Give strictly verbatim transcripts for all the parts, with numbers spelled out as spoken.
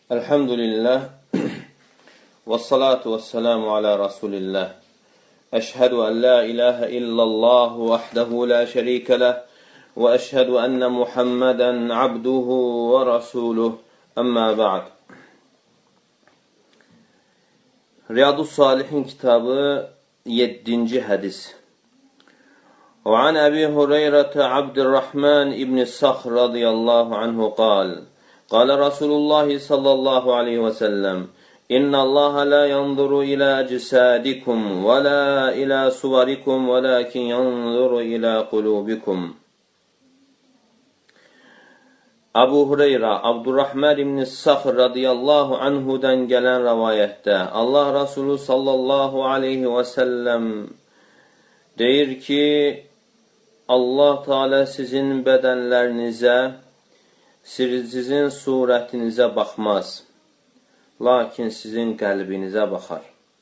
Elhamdülillah ve salatu ve selamu ala Resulillah. Eşhedü en la ilahe illallah vahdehu la şerike leh ve eşhedü enne Muhammeden abduhu ve rasuluh. Amma ba'd. Riyadus Salihin kitabı yeddinci hadis. Ve an Ebi Hureyre Abdurrahman ibn Sakhr radıyallahu anhu kal. قال رسول الله صلى الله عليه وسلم إن الله لا ينظر إلى أجسادكم ولا إلى صوركم ولكن ينظر إلى قلوبكم. Abu Hureyre Abdurrahman ibn Sakhr radıyallahu anhudan gelen rivayette Allah Resulü sallallahu aleyhi ve sellem deyir ki Allah Teala sizin bedenlerinize, sizin surətinizə baxmaz, lakin sizin qəlbinizə baxar.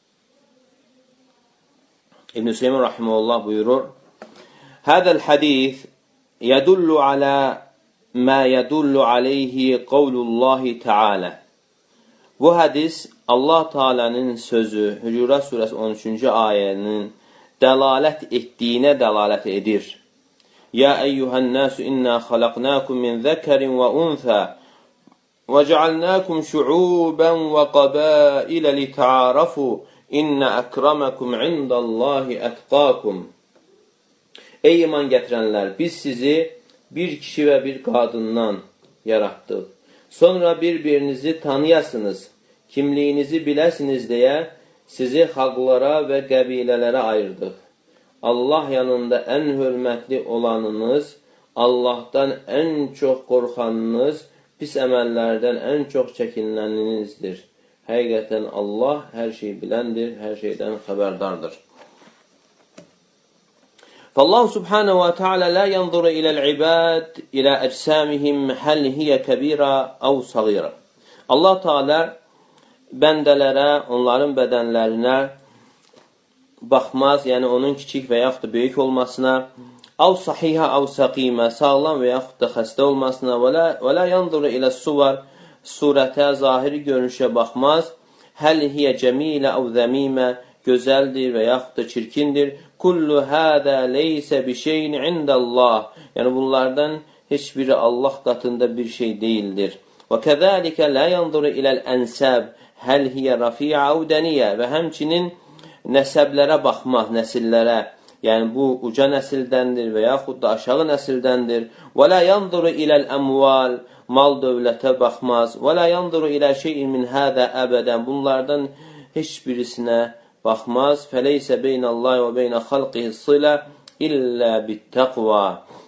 İbn-i Hüseyin rahimehullah buyurur, Hədəl hədis yədullu alə mə yədullu aleyhi qavlullahi Teala. Bu hədis Allah Teala'nın sözü, Hücurat surəsi on üçüncü ayənin dəlalət etdiyinə dəlalət edir. Ya eyyuhan nasu inna xalaqnakum min zəkerin və unthə və cealnakum şu'uban və qabailə lita'arafu inna akramakum indallahi atqakum. Ey iman gətirənlər, biz sizi bir kişi və bir qadından yaratdıq. Sonra bir-birinizi tanıyasınız, kimliyinizi biləsiniz deyə sizi xalqlara və qəbilələrə ayırdıq. Allah yanında ən hörmətli olanınız, Allahdan ən çox qorxanınız, pis əməllərdən ən çox çəkinləninizdir. Həqiqətən Allah hər şey biləndir, hər şeydən xəbərdardır. فالله سبحانه وتعالى لا ينظر إلى العباد إلى أجسامهم هل هي كبيرة أو صغيرة. Allah Teala bəndələrə, onların bədənlərinə baxmaz, yəni onun kiçik və yaxud da böyük olmasına, av sahihə, av saqimə, sağlam və yaxud da xəstə olmasına, və la yanzuru ilə suvar, surətə, zahiri görünüşə baxmaz, həl hiyə cəmilə, av zəmimə, gözəldir və yaxud da çirkindir, kullu hədə leysə bi şeyin indəllah, yəni bunlardan heç biri Allah qatında bir şey deyildir. Və kəzəlikə la yanzuru iləl ənsəb, həl hiyə rafiyə, av dəniyə və həmçinin nəsəblərə baxmaq, nəsillərə, yəni bu uca nəsildəndir və yaxud da aşağı nəsildəndir. Və la yanzuru iləl əmval, mal dövlətə baxmaz. Və la yanzuru ilə şeyin min hədə əbədən, bunlardan heç birisinə baxmaz. Fəleysə beynəllahi və beynə xalqihi silə illə bittəqva.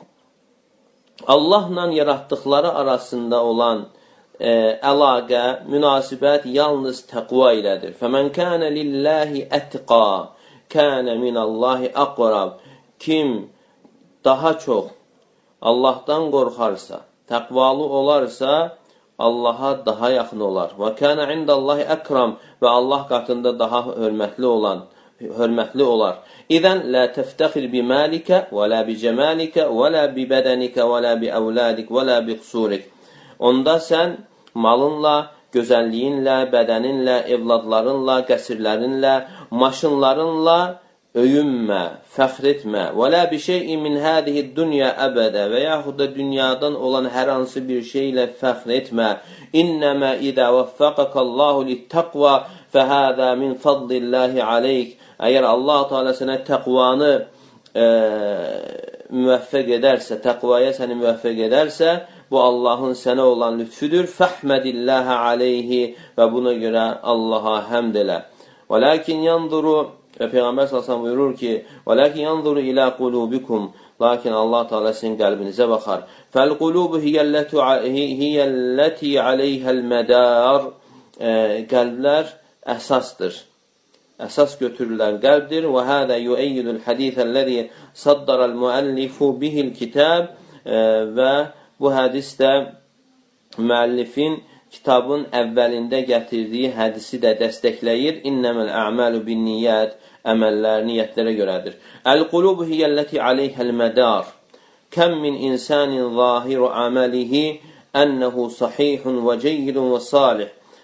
Allahla yaratdıqları arasında olan E, əlaqə, münasibət yalnız təqva ilədir. Fəmən kənə lilləhi ətqa, kənə minəllahi əqrab. Kim daha çox Allahdan qorxarsa, təqvalı olarsa, Allaha daha yaxın olar. Və kənə indəllahi əkram və Allah qatında daha hörmətli olan, hörmətli olar. İzən lə təftəxir bi məlikə və lə bi cəməlikə və lə bi bədənikə və lə bi əvlədik və lə bi qsurik. Onda sən malınla, gözəlliyinlə, bədəninlə, evladlarınla, qəsirlərinlə, maşınlarınla öyünmə, fəxr etmə. Və lə bi şeyin min hədihi dünya əbədə və yaxud da dünyadan olan hər hansı bir şeylə fəxr etmə. İnnəmə idə vəffəqəkallahu littəqva fəhədə min fadlillahi aleyk. Əgər Allah Teala sənə təqvanı e, müvəffəq edərsə, təqvaya səni müvəffəq edərsə, bu Allahın sənə olan lütfüdür. Fəhmədilləhə aleyhi və buna görə Allaha həmd elə. Və lakin yanzuru, və Peyğəmbər sallallahu buyurur ki, və lakin yanzuru ilə qulubikum, lakin Allah Teala sizin qəlbinizə baxar. Fəl-qulubu hiyyəlləti aleyhəl mədar. Qəlblər əsasdır. Əsas götürülən qəlbdir. Və hədə yuəyyidul hədithəlləzi saddarəl müəllifu bihil kitab və bu hədis də müəllifin kitabın əvvəlində gətirdiyi hədisi də dəstəkləyir. İnnəməl ə'məlu bin niyyət, əməllər niyyətlərə görədir. Əl-qulubu hiyyəlləti aleyhəl mədar. Kəm min insanin zahiru əməlihi ənəhu sahihun və ceyyidun və salih.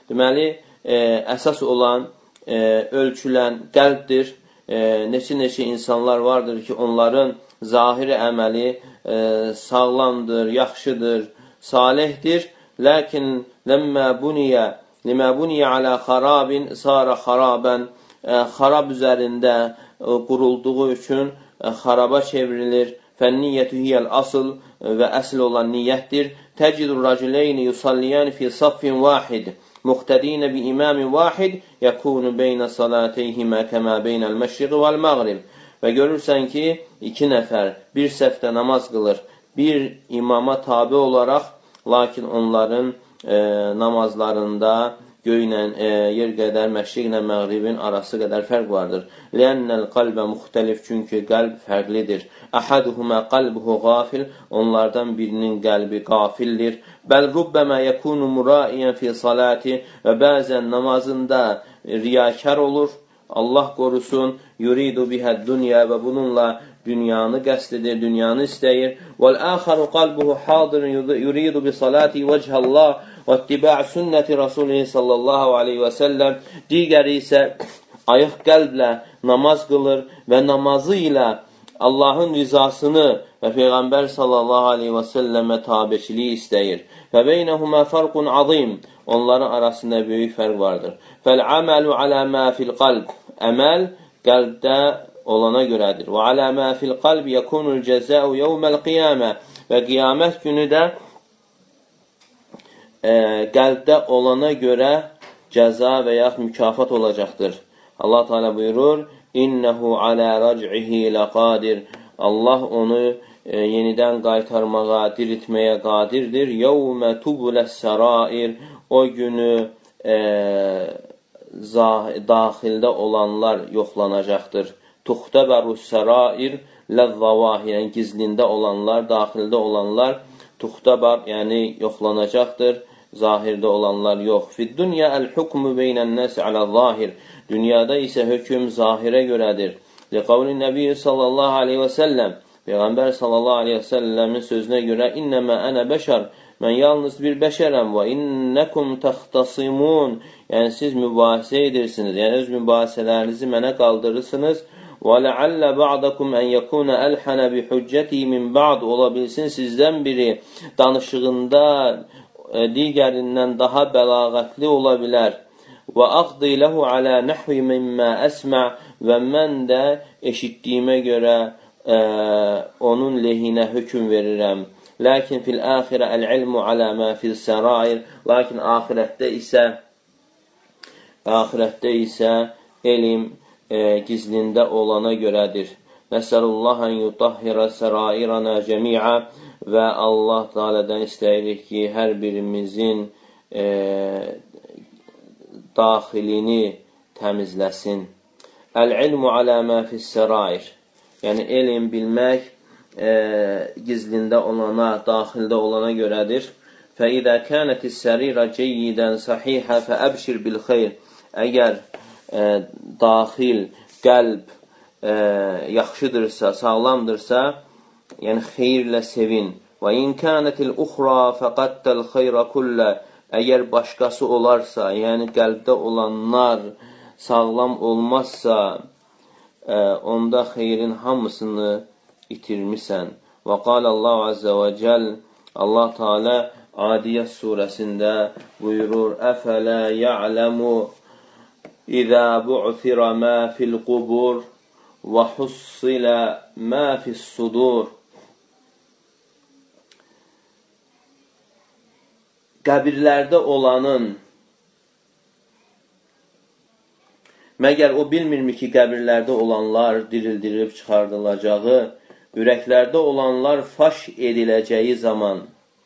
Deməli, e, əsas olan e, ölçülən qəlbdir. E, neçə-neçə insanlar vardır ki, onların zahiri əməli e, sağlamdır, yaxşıdır, salihdir. Lakin ləmmə buniyə, limə buniyə alə xarabin, sara xarabən, e, xarab üzərində e, qurulduğu üçün e, xaraba çevrilir. Fənniyyətü hiyəl asıl və əsl olan niyyətdir. Təcidur racüleyni yusalliyan fi saffin vahid, muqtədinə bi imamin vahid, yəkunu beynə salateyhimə kəmə beynəl məşriqi vəl-məğrib. Və görürsən ki, iki nəfər bir səfdə namaz qılır, bir imama tabi olaraq, lakin onların e, namazlarında göylə, e, yer qədər, məşriqlə məğribin arası qədər fərq vardır. Lənnəl qalbə müxtəlif, çünki qəlb fərqlidir. Əhaduhumə qalbuhu qafil, onlardan birinin qəlbi qafildir. Bəl rubbəmə yəkunu muraiyyən fi salati, və bəzən namazında riyakar olur, Allah qorusun, yuridu bihəd dünya, və bununla dünyanı qəsd edir, dünyanı istəyir. Vəl-əxəru qalbuhu hadirun yuridu bi salati vəchallah, və ittiba' sünnəti Rasulih sallallahu aleyhi və səlləm. Digəri isə ayıq qəlblə namaz qılır və namazı ilə Allahın rizasını və Peyğəmbər sallallahu aleyhi və səlləmə tabeçiliyi istəyir. Və beynəhumə fərqun azim, onların arasında böyük fərq vardır. Fəl-əməlu alə mə fil qalb, əməl qəlbdə olana görədir. Və alə mə fil qalb yəkunul cəzəu yevməl qiyamə, və qiyamət günü də E, qəlbdə olana görə cəza və yaxud mükafat olacaqdır. Allah Teala buyurur, İnnəhu alə rac'ihi ləqadir. Allah onu e, yenidən qaytarmağa, diritməyə qadirdir. Yevmə tubuləs sərair. O günü e, daxildə olanlar yoxlanacaqdır. Tuxtəbərus sərair ləzzavahi, yəni gizlində olanlar, daxildə olanlar tuxtəbər, yəni yoxlanacaqdır. Zahirdə olanlar yox. Fid-dünya el-hukmu beynən-nəs alə-zahir. Dünyada isə hökm zahirə görədir. Liqavli Nəbi sallallahu aleyhi və səlləm. Peyğəmbər sallallahu aleyhi və səlləmin sözünə görə İnnəmə ənə bəşər. Mən yalnız bir bəşərəm və innəkum təxtasimun. Yəni siz mübahisə edirsiniz. Yəni öz mübahisələrinizi mənə qaldırırsınız. Və ləallə ba'dakum ən yəkuna əlhənə bi hüccəti min ba'd. Ola bilsin sizdən biri danışığında digərindən daha bəlağətli ola bilər. Və aqdi ləhu alə nəhvi mimmə əsmə, və mən də eşitdiyimə görə ə, onun lehinə hökm verirəm. Lakin fil əxirə əl-ilmu alə mə fil sərair. Lakin axirətdə isə axirətdə isə elm e, gizlində olana görədir. Nəsəlullah ən yutahhirə sərairana cəmiə, və Allah Teala'dan istəyirik ki, hər birimizin e, daxilini təmizləsin. Əl-ilmu alə mə fis-sərair. Yəni, elm bilmək e, gizlində olana, daxildə olana görədir. Fə-idə kənətis-sərirə ceyyidən səhihə fə-əbşir bil-xeyr. Əgər e, daxil, qəlb e, yaxşıdırsa, sağlamdırsa, yəni xeyirlə sevin. Və in kənətil uxra fəqəttəl xeyrə kullə. Əgər başqası olarsa, yəni qəlbdə olanlar sağlam olmazsa, ə, onda xeyrin hamısını itirmisən. Və qal Allah Azza və Cəl, Allah Teala Adiyyət surəsində buyurur, Əfələ ya'ləmu İzə bu'thirə mə fil qubur və hussilə mə fis sudur. Qəbirlərdə olanın, məgər o bilmirmi ki, qəbirlərdə olanlar dirildirilib çıxardılacağı, ürəklərdə olanlar faş ediləcəyi zaman,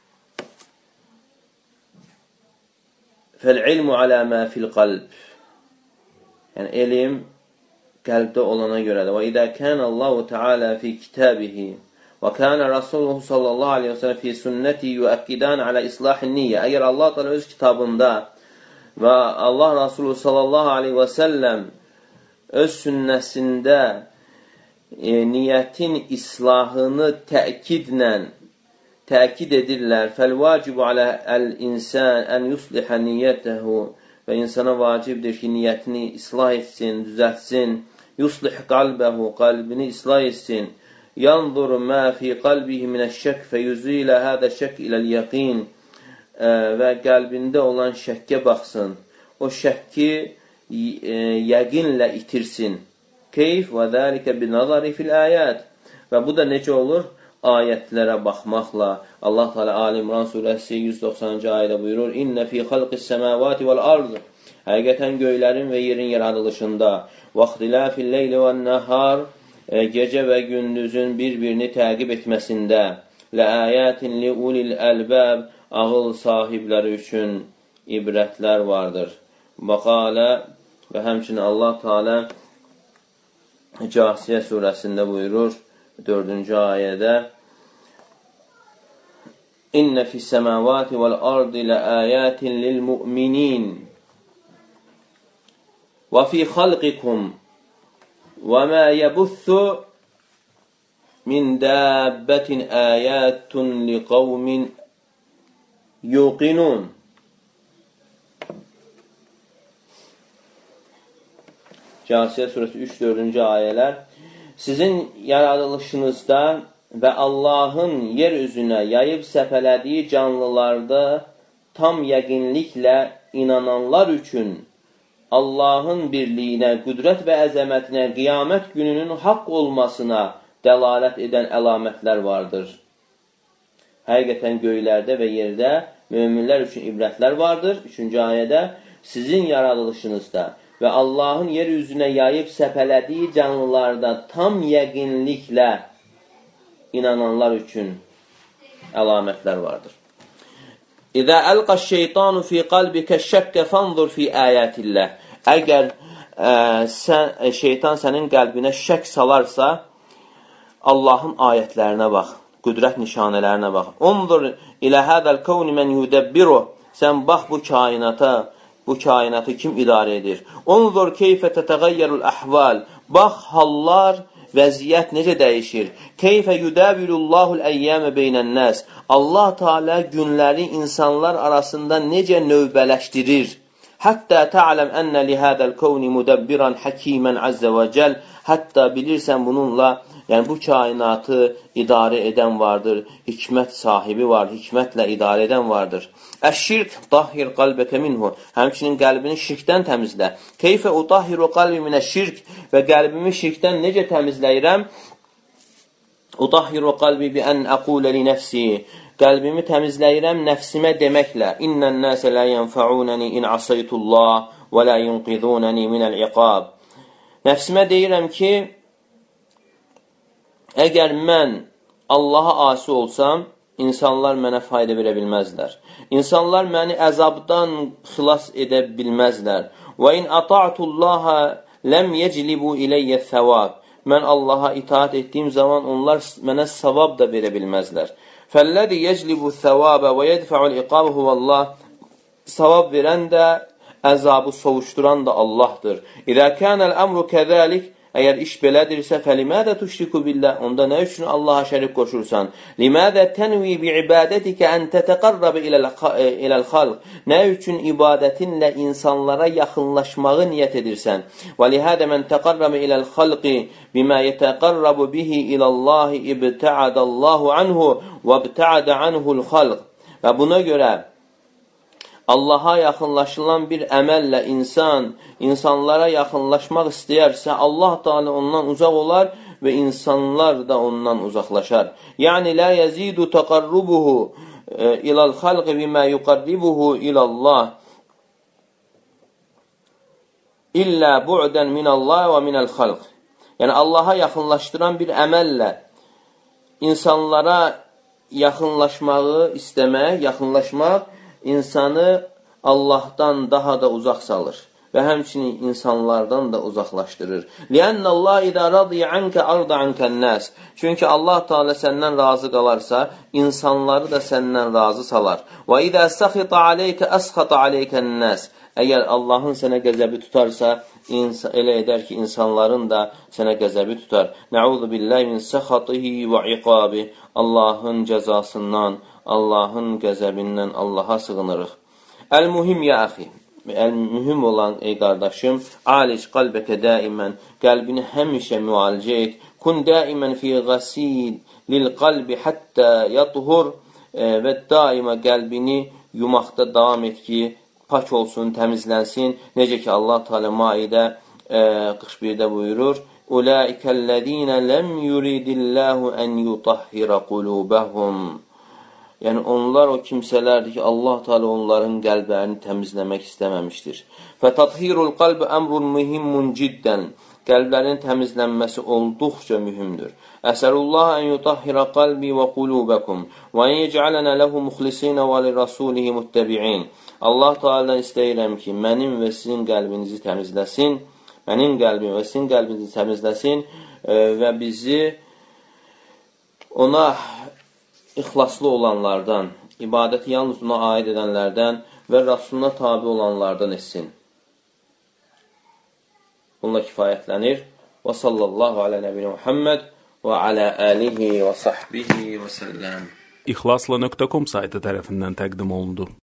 fəl-ilmu alə mə fil-qalb. Yəni, elm qəlbdə olana görədir. Və idə kənə Allahu Teala fi kitabihi və kənə Rasulullah sallallahu aleyhi və sələm fi sünnəti yüəqqidən alə islahin niyyə. Əgər Allah Teala öz kitabında və Allah Rasulü sallallahu aleyhi və səlləm öz sünnəsində e, niyyətin islahını təkidlə təkid edirlər. Fəl-vacibu alə əl-insən ən yuslihə niyyətəhu və insana vacibdir ki, niyyətini islah etsin, düzətsin. Yuslih qalbəhu, qalbini islah etsin. Yanzur mə fi qalbihi minəşşək fəyuzilə hədə şək iləl yəqin. Və qəlbində olan şəkkə baxsın. O şəkki yəqinlə itirsin. Keyf və dəlikə binazari fil ayət. Və bu da necə olur? Ayətlərə baxmaqla. Allah Teala Ali İmran surəsi yüz doxsanıncı ayədə buyurur: İnnə fi xalqis səmavati vəl arz. Həqiqətən göylərin və yerin yaradılışında, vaxtilafil leyli və nəhar, gecə və gündüzün bir-birini təqib etməsində, ləayətin li ulil əlbəb, ağıl sahibləri üçün ibrətlər vardır. Bəqalə və həmçinin Allah Teala Cəsiyə surəsində buyurur, dördüncü ayədə: İnnə fis-səmavati vəl-ardi ləayətin lil-mu'minin və fi xalqikum və mə yəbuthu min dəbbətin əyətun liqavmin yuqinun. Cəsiyə surəsi üç dördüncü ayələr. Sizin yaradılışınızda və Allahın yer üzünə yayıb səpələdiyi canlılarda tam yəqinliklə inananlar üçün Allahın birliyinə, qüdrət və əzəmətinə, qiyamət gününün haqq olmasına dəlalət edən əlamətlər vardır. Həqiqətən göylərdə və yerdə möminlər üçün ibrətlər vardır. Üçüncü ayədə sizin yaradılışınızda və Allahın yer üzünə yayıb səpələdiyi canlılarda tam yəqinliklə inananlar üçün əlamətlər vardır. İzə əlqəş şeytanu fi qalbikə şəkkə fanzur fi ayətilləh. Əgər ə, sən, şeytan sənin qəlbinə şək salarsa, Allahın ayətlərinə bax, qüdrət nişanələrinə bax. Unzur ilə hədəl kavni mən yudəbbiru. Sən bax bu kainata, bu kainatı kim idarə edir? Unzur keyfə tətəğəyyərul əhval. Bax, hallar, vəziyyət necə dəyişir? Keyfə yudəvilullahul əyyəmə beynənnəs. Allah Teala günləri insanlar arasında necə növbələşdirir? Həttə tə'ləm ənə lihədəl kavni müdəbbirən həkimən əzzə və cəl. Hətta bilirsən bununla, yəni bu kainatı idarə edən vardır, hikmət sahibi var, hikmətlə idarə edən vardır. Əşşirk tahhir qalbəkə minhu. Həmçinin qəlbini şirkdən təmizlə. Keyfə utahhiru qalbi minə şirk. Və qəlbimi şirkdən necə təmizləyirəm? Utahhiru qalbi bi ən əqulə li nəfsi. Qəlbimi təmizləyirəm nəfsimə deməklə. İnnən nəsə lə yənfəunəni in asaytullah və lə yunqidunəni minəl iqab. Nəfsimə deyirəm ki, əgər mən Allaha asi olsam, insanlar mənə fayda verə bilməzlər. İnsanlar məni əzabdan xilas edə bilməzlər. Və in ata'tullaha ləm yeclibu iləyyə thəvab. Mən Allaha itaat etdiyim zaman onlar mənə savab da verə bilməzlər. Fəlləzi yeclibu thəvabə və yədfəul iqabı huvəllah. Savab verən də, əzabı sovuşduran da Allahdır. İzə kənəl əmru kəzəlik. Əgər iş belədirsə, fəlimədə tuşriku billah, onda nə üçün Allaha şərik qoşursan? Limədə tənvi bi ibadətikə ən tətəqarrabı iləl xalq. Nə üçün ibadətinlə insanlara yaxınlaşmağı niyyət edirsən? Və lihədə mən təqarrabı iləl xalqi bimə yətəqarrabu bihi iləllahi ibtəadəllahu anhu və ibtəadə anhul xalq. Və buna görə Allaha yaxınlaşılan bir əməllə insan, insanlara yaxınlaşmaq istəyərsə, Allah Teala ondan uzaq olar və insanlar da ondan uzaqlaşar. Yəni, lə yəzidu təqarrubuhu iləl xalqi bimə yuqarribuhu ilallah illə bu'dən minəllah və minəl xalq. Yəni, Allaha yaxınlaşdıran bir əməllə insanlara yaxınlaşmağı istəmək, yaxınlaşmaq, insanı Allahdan daha da uzaq salır və həmçinin insanlardan da uzaqlaşdırır. Liənnəllah idə radiyə ənkə arda ənkənnəs. Çünki Allah Teala səndən razı qalarsa, insanları da səndən razı salar. Və idə səxitə aleykə əsxatə aleykənnəs. Əgər Allahın sənə qəzəbi tutarsa, elə edər ki, insanların da sənə qəzəbi tutar. Nəuzu billahi min səxatihi və iqabi. Allahın cəzasından, Allahın qəzəbindən Allaha sığınırıq. Əl-muhim ya əxi. mühüm olan ey qardaşım, alic qalbəkə daimən, qəlbini həmişə müalicə et. Kun daimən fi ghasil lil qalbi hatta yathur və daima qəlbini yumaqda davam et ki, pak olsun, təmizlənsin. Necə ki Allah Teala Maidə qırx birdə buyurur: "Ulaikellezina lem yuridillahu en yutahhira qulubahum." Yəni onlar o kimsələrdir ki, Allah Teala onların qəlblərini təmizləmək istəməmişdir. Fətəthhirul qalb əmrun muhimmun ciddən. Qəlblərin təmizlənməsi olduqca mühümdür. Əsəlullah ən yutahhira qalbi və qulubakum və ən yec'alana lehu muxlisin və li rasulihi muttabi'in. Allah Teala'dan istəyirəm ki, mənim və sizin qəlbinizi təmizləsin, mənim qəlbim və sizin qəlbinizi təmizləsin və bizi ona ixlaslı olanlardan, ibadəti yalnız ona aid edənlərdən və Rasuluna tabi olanlardan etsin. Bununla kifayətlənir. Və sallallahu alə nəbiyyə Muhammed və alə alihi və sahbihi və səlləm. İxlasla nöqtə com saytı tərəfindən təqdim olundu.